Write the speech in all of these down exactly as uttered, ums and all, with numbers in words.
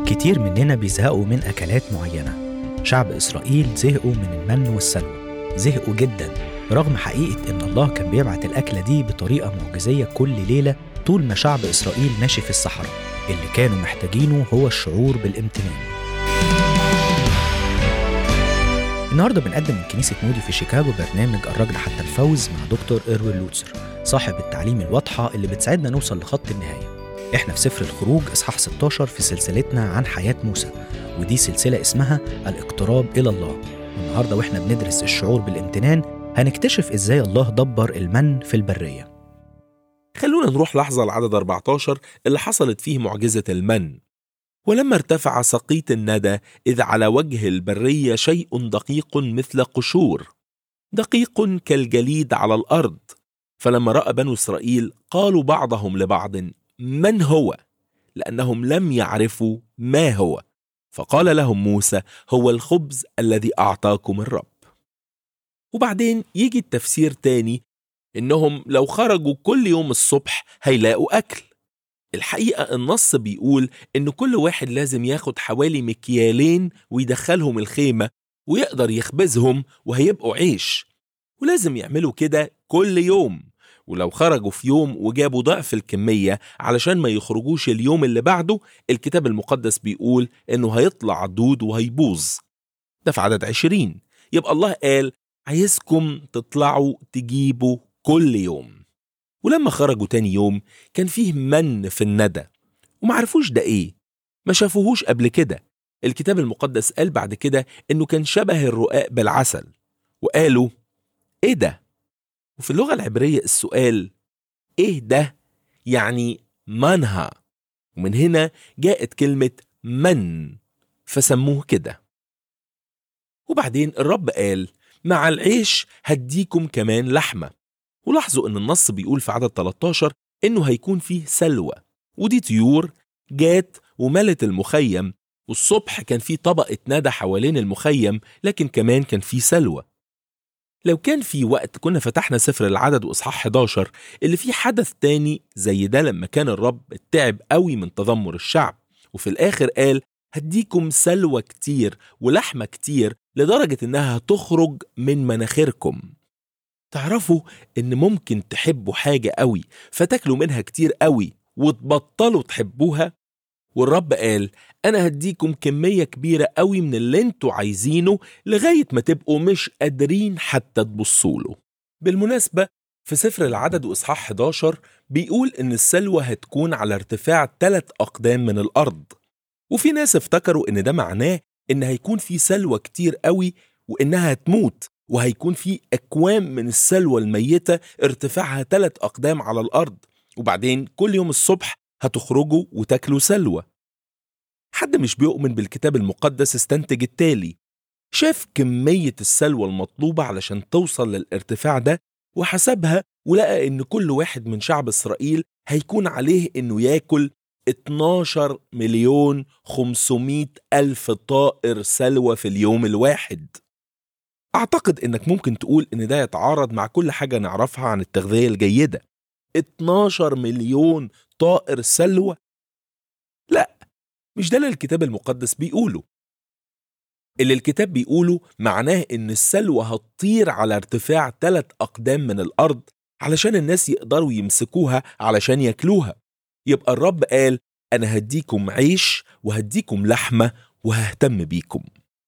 كتير مننا بيزهقوا من أكلات معينة. شعب إسرائيل زهقوا من المن والسلوى، زهقوا جدا، رغم حقيقة إن الله كان بيبعت الأكلة دي بطريقة معجزية كل ليلة طول ما شعب إسرائيل ماشي في الصحراء. اللي كانوا محتاجينه هو الشعور بالامتنان. النهاردة بنقدم من كنيسة مودي في شيكاغو برنامج الرجل حتى الفوز مع دكتور إروين لوتسر، صاحب التعليم الواضحة اللي بتساعدنا نوصل لخط النهاية. إحنا في سفر الخروج إصحاح ستة عشر في سلسلتنا عن حياة موسى، ودي سلسلة اسمها الاقتراب إلى الله. النهاردة وإحنا بندرس الشعور بالامتنان هنكتشف إزاي الله دبر المن في البرية. خلونا نروح لحظة لعدد أربعة عشر اللي حصلت فيه معجزة المن. ولما ارتفع سقيط الندى إذ على وجه البرية شيء دقيق مثل قشور دقيق كالجليد على الأرض. فلما رأى بنو إسرائيل قالوا بعضهم لبعض من هو؟ لأنهم لم يعرفوا ما هو. فقال لهم موسى هو الخبز الذي أعطاكم الرب. وبعدين يجي التفسير تاني إنهم لو خرجوا كل يوم الصبح هيلاقوا أكل. الحقيقة النص بيقول إن كل واحد لازم ياخد حوالي مكيالين ويدخلهم الخيمة ويقدر يخبزهم وهيبقوا عيش، ولازم يعملوا كده كل يوم. ولو خرجوا في يوم وجابوا ضعف الكمية علشان ما يخرجوش اليوم اللي بعده، الكتاب المقدس بيقول إنه هيطلع دود وهيبوظ. ده في عدد عشرين. يبقى الله قال عايزكم تطلعوا تجيبوا كل يوم. ولما خرجوا تاني يوم كان فيه من في الندى ومعرفوش ده ايه، ما شافوهوش قبل كده. الكتاب المقدس قال بعد كده انه كان شبه الرقاق بالعسل، وقالوا ايه ده؟ وفي اللغة العبرية السؤال ايه ده يعني منها، ومن هنا جاءت كلمة من، فسموه كده. وبعدين الرب قال مع العيش هديكم كمان لحمة. ولاحظوا ان النص بيقول في عدد ثلاثة عشر انه هيكون فيه سلوى، ودي طيور جات وملت المخيم. والصبح كان فيه طبقة ندى حوالين المخيم، لكن كمان كان فيه سلوى. لو كان في وقت كنا فتحنا سفر العدد وإصحاح إحدى عشر اللي فيه حدث تاني زي ده، لما كان الرب تعب قوي من تذمر الشعب، وفي الآخر قال هديكم سلوى كتير ولحمة كتير لدرجة إنها هتخرج من مناخيركم. تعرفوا إن ممكن تحبوا حاجة قوي فتاكلوا منها كتير قوي وتبطلوا تحبوها؟ والرب قال أنا هديكم كمية كبيرة قوي من اللي انتوا عايزينه لغاية ما تبقوا مش قادرين حتى تبصوله. بالمناسبة في سفر العدد وإصحاح إحدى عشر بيقول إن السلوى هتكون على ارتفاع ثلاث أقدام من الأرض، وفي ناس افتكروا إن ده معناه إن هيكون في سلوى كتير قوي وإنها هتموت، وهيكون في أكوام من السلوى الميتة ارتفاعها ثلاث أقدام على الأرض، وبعدين كل يوم الصبح هتخرجوا وتاكلوا سلوى. حد مش بيؤمن بالكتاب المقدس استنتج التالي: شاف كمية السلوى المطلوبة علشان توصل للارتفاع ده وحسبها، ولقى إن كل واحد من شعب إسرائيل هيكون عليه إنه ياكل اتناشر مليون خمسمائة ألف طائر سلوى في اليوم الواحد. أعتقد إنك ممكن تقول إن ده يتعارض مع كل حاجة نعرفها عن التغذية الجيدة. اتناشر مليون طائر سلوى؟ لا، مش ده اللي الكتاب المقدس بيقوله. اللي الكتاب بيقوله معناه إن السلوى هتطير على ارتفاع ثلاث أقدام من الأرض علشان الناس يقدروا يمسكوها علشان ياكلوها. يبقى الرب قال أنا هديكم عيش وهديكم لحمة وههتم بيكم.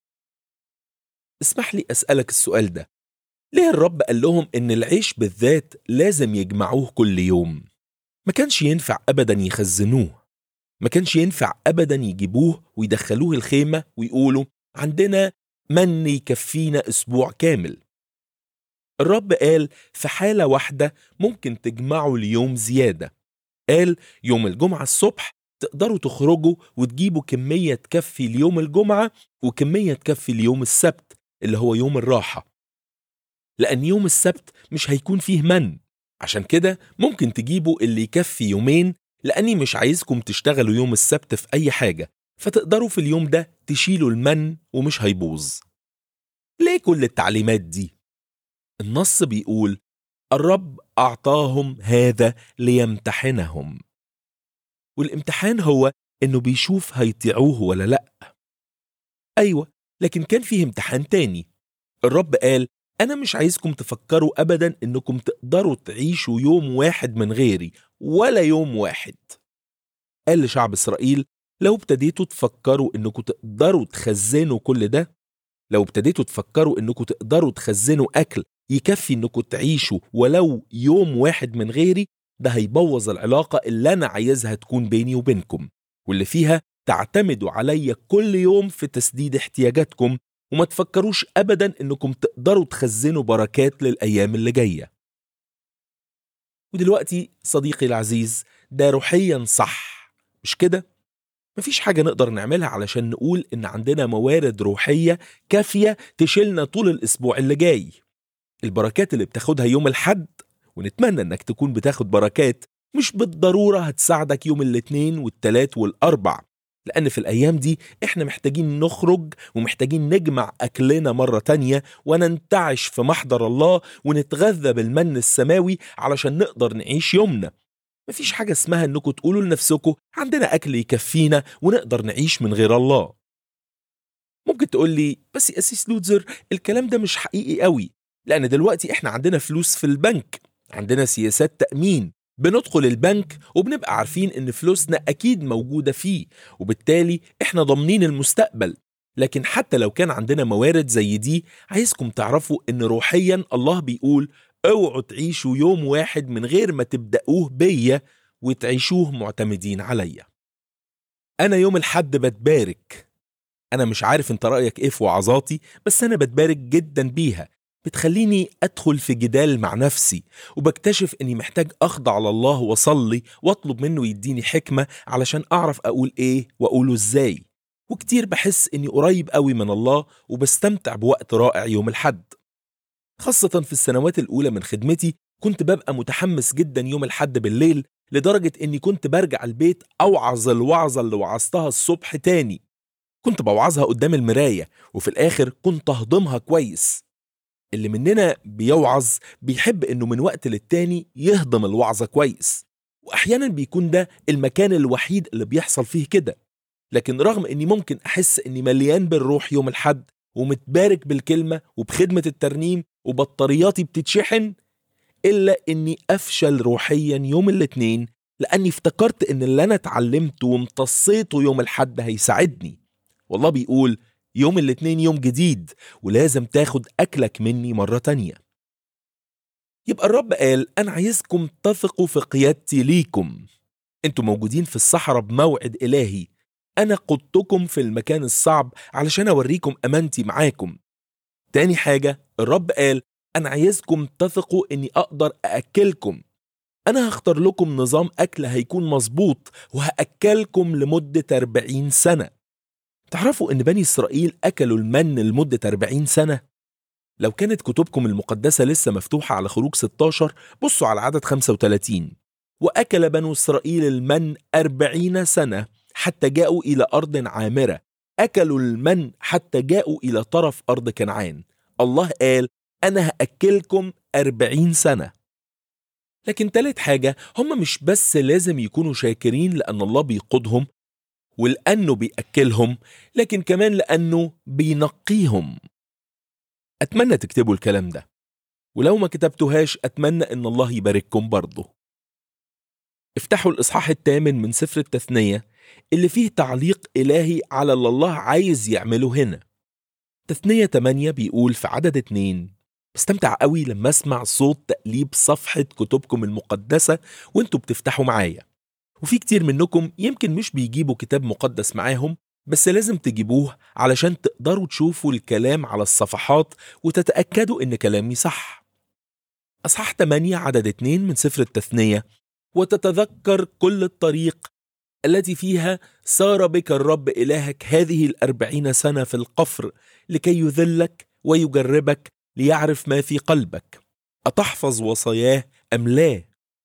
اسمح لي أسألك السؤال ده: ليه الرب قال لهم إن العيش بالذات لازم يجمعوه كل يوم؟ ما كانش ينفع أبدا يخزنوه، ما كانش ينفع أبدا يجيبوه ويدخلوه الخيمة ويقولوا عندنا من يكفينا أسبوع كامل. الرب قال في حالة واحدة ممكن تجمعوا ليوم زيادة. قال يوم الجمعة الصبح تقدروا تخرجوا وتجيبوا كمية تكفي ليوم الجمعة وكمية تكفي ليوم السبت اللي هو يوم الراحة، لأن يوم السبت مش هيكون فيه من. عشان كده ممكن تجيبوا اللي يكفي يومين، لأني مش عايزكم تشتغلوا يوم السبت في أي حاجة، فتقدروا في اليوم ده تشيلوا المن ومش هيبوظ. ليه كل التعليمات دي؟ النص بيقول الرب أعطاهم هذا ليمتحنهم، والامتحان هو إنه بيشوف هيطيعوه ولا لأ. أيوة، لكن كان فيه امتحان تاني. الرب قال أنا مش عايزكم تفكروا أبدا إنكم تقدروا تعيشوا يوم واحد من غيري ولا يوم واحد. قال لشعب إسرائيل لو ابتديتوا تفكروا إنكم تقدروا تخزنوا كل ده، لو ابتديتوا تفكروا إنكم تقدروا تخزنوا أكل يكفي إنكم تعيشوا ولو يوم واحد من غيري، ده هيبوظ العلاقة اللي أنا عايزها تكون بيني وبينكم، واللي فيها تعتمدوا عليا كل يوم في تسديد احتياجاتكم، وما تفكروش أبدا إنكم تقدروا تخزنوا بركات للأيام اللي جاية. ودلوقتي صديقي العزيز، ده روحيا صح مش كده؟ مفيش حاجة نقدر نعملها علشان نقول إن عندنا موارد روحية كافية تشيلنا طول الأسبوع اللي جاي. البركات اللي بتاخدها يوم الحد، ونتمنى إنك تكون بتاخد بركات، مش بالضرورة هتساعدك يوم الاثنين والتلات والأربع، لأن في الأيام دي إحنا محتاجين نخرج ومحتاجين نجمع أكلنا مرة تانية وننتعش في محضر الله ونتغذى بالمن السماوي علشان نقدر نعيش يومنا. مفيش حاجة اسمها إنكم تقولوا لنفسكم عندنا أكل يكفينا ونقدر نعيش من غير الله. ممكن تقول لي بس يا أسيس لوتزر الكلام ده مش حقيقي قوي، لأن دلوقتي إحنا عندنا فلوس في البنك، عندنا سياسات تأمين، بندخل البنك وبنبقى عارفين إن فلوسنا أكيد موجودة فيه، وبالتالي إحنا ضامنين المستقبل. لكن حتى لو كان عندنا موارد زي دي، عايزكم تعرفوا إن روحيا الله بيقول اوعوا تعيشوا يوم واحد من غير ما تبدأوه بيا وتعيشوه معتمدين عليا. أنا يوم الحد بتبارك. أنا مش عارف انت رأيك إيه في وعظاتي، بس أنا بتبارك جدا بيها. بتخليني أدخل في جدال مع نفسي، وبكتشف إني محتاج أخضع لله وصلي وأطلب منه يديني حكمة علشان أعرف أقول إيه وأقوله إزاي. وكتير بحس إني قريب قوي من الله وبستمتع بوقت رائع يوم الحد. خاصة في السنوات الأولى من خدمتي كنت ببقى متحمس جدا يوم الحد بالليل، لدرجة إني كنت برجع البيت أوعظ الوعظة اللي وعظتها الصبح تاني. كنت بوعظها قدام المراية، وفي الآخر كنت أهضمها كويس. اللي مننا بيوعظ بيحب إنه من وقت للتاني يهضم الوعظة كويس، وأحيانا بيكون ده المكان الوحيد اللي بيحصل فيه كده. لكن رغم إني ممكن أحس إني مليان بالروح يوم الحد ومتبارك بالكلمة وبخدمة الترنيم وبطارياتي بتتشحن، إلا إني أفشل روحيا يوم الاثنين، لأني افتكرت إن اللي أنا اتعلمته وامتصيته يوم الحد هيساعدني. والله بيقول يوم الاثنين يوم جديد ولازم تاخد أكلك مني مرة تانية. يبقى الرب قال أنا عايزكم تثقوا في قيادتي ليكم. انتوا موجودين في الصحراء بموعد إلهي، أنا قدتكم في المكان الصعب علشان أوريكم أمانتي معاكم. تاني حاجة الرب قال أنا عايزكم تثقوا إني أقدر أأكلكم. أنا هختار لكم نظام أكل هيكون مظبوط وهأكلكم لمدة أربعين سنة. تعرفوا إن بني إسرائيل أكلوا المن لمدة أربعين سنة؟ لو كانت كتبكم المقدسة لسه مفتوحة على خروج ستاشر، بصوا على عدد خمسة وثلاثين. وأكل بنو إسرائيل المن أربعين سنة حتى جاءوا إلى أرض عامرة، أكلوا المن حتى جاءوا إلى طرف أرض كنعان. الله قال أنا هأكلكم أربعين سنة. لكن تالت حاجة، هم مش بس لازم يكونوا شاكرين لأن الله بيقودهم ولأنه بيأكلهم، لكن كمان لأنه بينقيهم. أتمنى تكتبوا الكلام ده، ولو ما كتبتوهاش أتمنى أن الله يبارككم برضه. افتحوا الإصحاح الثامن من سفر التثنية اللي فيه تعليق إلهي على اللي الله عايز يعمله هنا. تثنية ثمانية بيقول في عدد اتنين، بستمتع قوي لما اسمع صوت تقليب صفحة كتبكم المقدسة وانتوا بتفتحوا معايا. وفي كتير منكم يمكن مش بيجيبوا كتاب مقدس معاهم، بس لازم تجيبوه علشان تقدروا تشوفوا الكلام على الصفحات وتتأكدوا ان كلامي صح. أصحاح ثمانية عدد اتنين من سفر التثنية، وتتذكر كل الطريق التي فيها سار بك الرب إلهك هذه الأربعين سنة في القفر لكي يذلك ويجربك ليعرف ما في قلبك، أتحفظ وصاياه أم لا؟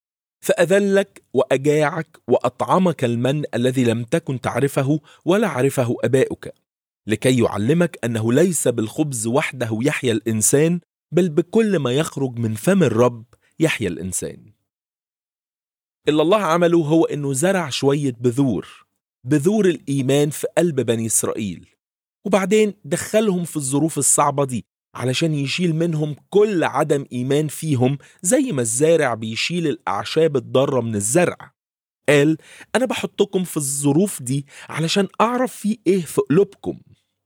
فأذلك وأجاعك وأطعمك المن الذي لم تكن تعرفه ولا عرفه أباؤك، لكي يعلمك أنه ليس بالخبز وحده يحيا الإنسان، بل بكل ما يخرج من فم الرب يحيا الإنسان. اللي الله عمله هو أنه زرع شوية بذور، بذور الإيمان في قلب بني إسرائيل، وبعدين دخلهم في الظروف الصعبة دي علشان يشيل منهم كل عدم إيمان فيهم، زي ما الزارع بيشيل الأعشاب الضارة من الزرع. قال أنا بحطكم في الظروف دي علشان أعرف في إيه في قلوبكم.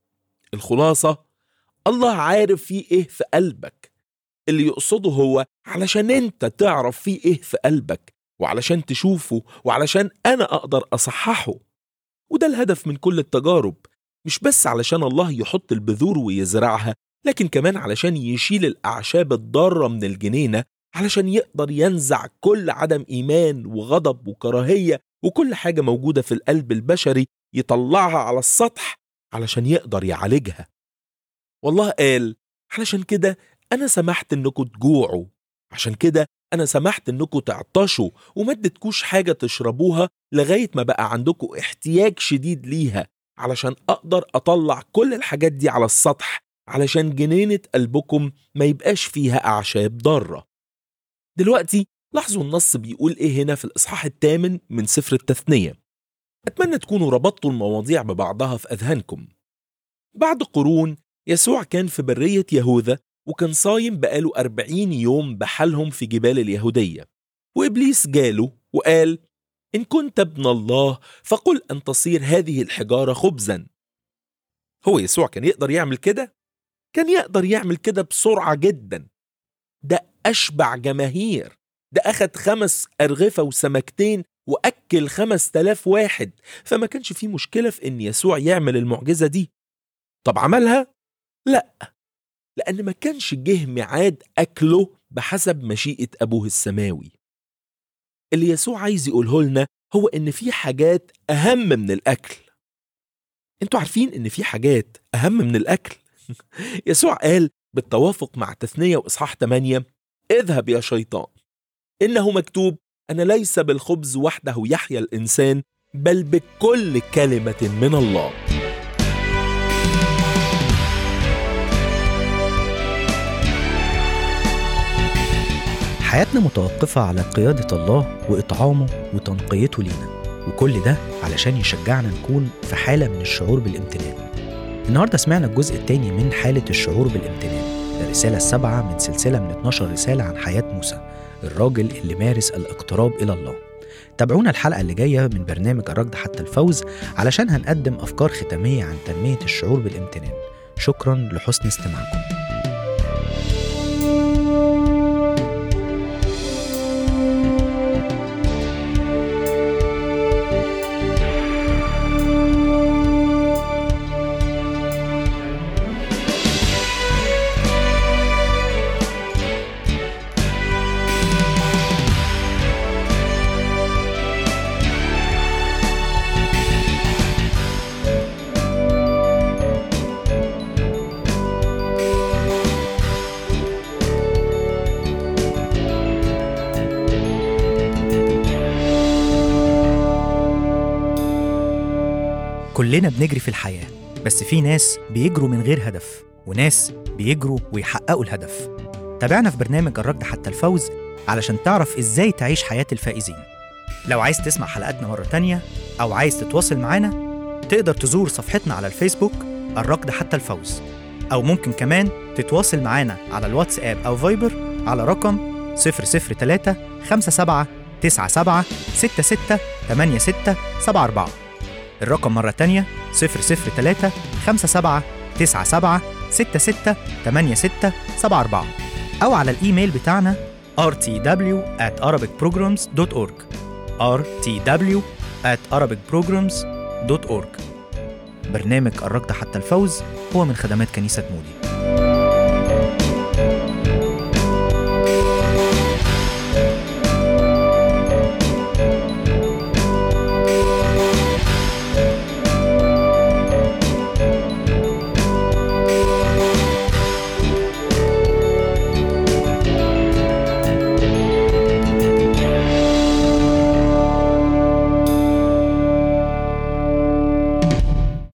الخلاصة، الله عارف في إيه في قلبك. اللي يقصده هو علشان أنت تعرف في إيه في قلبك، وعلشان تشوفه، وعلشان أنا أقدر أصححه. وده الهدف من كل التجارب، مش بس علشان الله يحط البذور ويزرعها، لكن كمان علشان يشيل الأعشاب الضارة من الجنينة، علشان يقدر ينزع كل عدم إيمان وغضب وكراهية وكل حاجة موجودة في القلب البشري، يطلعها على السطح علشان يقدر يعالجها. والله قال علشان كده أنا سمحت إنكم تجوعوا، عشان كده أنا سمحت إنكم تعطشوا وما اديتكوش حاجة تشربوها لغاية ما بقى عندكم احتياج شديد ليها، علشان أقدر أطلع كل الحاجات دي على السطح، علشان جنينة قلبكم ما يبقاش فيها أعشاب ضارة. دلوقتي لاحظوا النص بيقول إيه هنا في الإصحاح الثامن من سفر التثنية. أتمنى تكونوا ربطتوا المواضيع ببعضها في أذهانكم. بعد قرون يسوع كان في برية يهوذا، وكان صايم بقاله أربعين يوم بحالهم في جبال اليهودية، وإبليس جاله وقال إن كنت ابن الله فقل أن تصير هذه الحجارة خبزا. هو يسوع كان يقدر يعمل كده؟ كان يقدر يعمل كده بسرعة جدا. ده أشبع جماهير، ده أخد خمس أرغفة وسمكتين وأكل خمس تلاف واحد، فما كانش فيه مشكلة في إن يسوع يعمل المعجزة دي. طب عملها؟ لأ، لأن ما كانش جه ميعاد أكله بحسب مشيئة أبوه السماوي. اللي يسوع عايز يقوله لنا هو إن في حاجات أهم من الأكل. انتوا عارفين إن في حاجات أهم من الأكل؟ يسوع قال بالتوافق مع تثنية وإصحاح ثمانية: اذهب يا شيطان، إنه مكتوب أنا ليس بالخبز وحده يحيا الإنسان بل بكل كلمة من الله. حياتنا متوقفة على قيادة الله وإطعامه وتنقيته لينا، وكل ده علشان يشجعنا نكون في حالة من الشعور بالامتنان. النهاردة سمعنا الجزء الثاني من حالة الشعور بالامتنان، الرسالة السبعة من سلسلة من اتناشر رسالة عن حياة موسى، الراجل اللي مارس الاقتراب إلى الله. تابعونا الحلقة اللي جاية من برنامج الركض حتى الفوز علشان هنقدم أفكار ختامية عن تنمية الشعور بالامتنان. شكراً لحسن استماعكم. كلنا بنجري في الحياة، بس في ناس بيجروا من غير هدف، وناس بيجروا ويحققوا الهدف. تابعنا في برنامج الركض حتى الفوز علشان تعرف إزاي تعيش حياة الفائزين. لو عايز تسمع حلقاتنا مرة تانية أو عايز تتواصل معنا، تقدر تزور صفحتنا على الفيسبوك الركض حتى الفوز، أو ممكن كمان تتواصل معنا على الواتساب أو فايبر على رقم صفر صفر تلاتة خمسة سبعة تسعة سبعة ستة ستة تمانية ستة سبعة أربعة. الرقم مرة تانية صفر صفر تلاتة خمسة سبعة تسعة سبعة ستة ستة تمانية ستة سبعة أربعة، أو على الإيميل بتاعنا آر تي دبليو آت أرابيك بروجرامز دوت أورج آر تي دبليو آت أرابيك بروجرامز دوت أورج. برنامج الركض حتى الفوز هو من خدمات كنيسة مودي.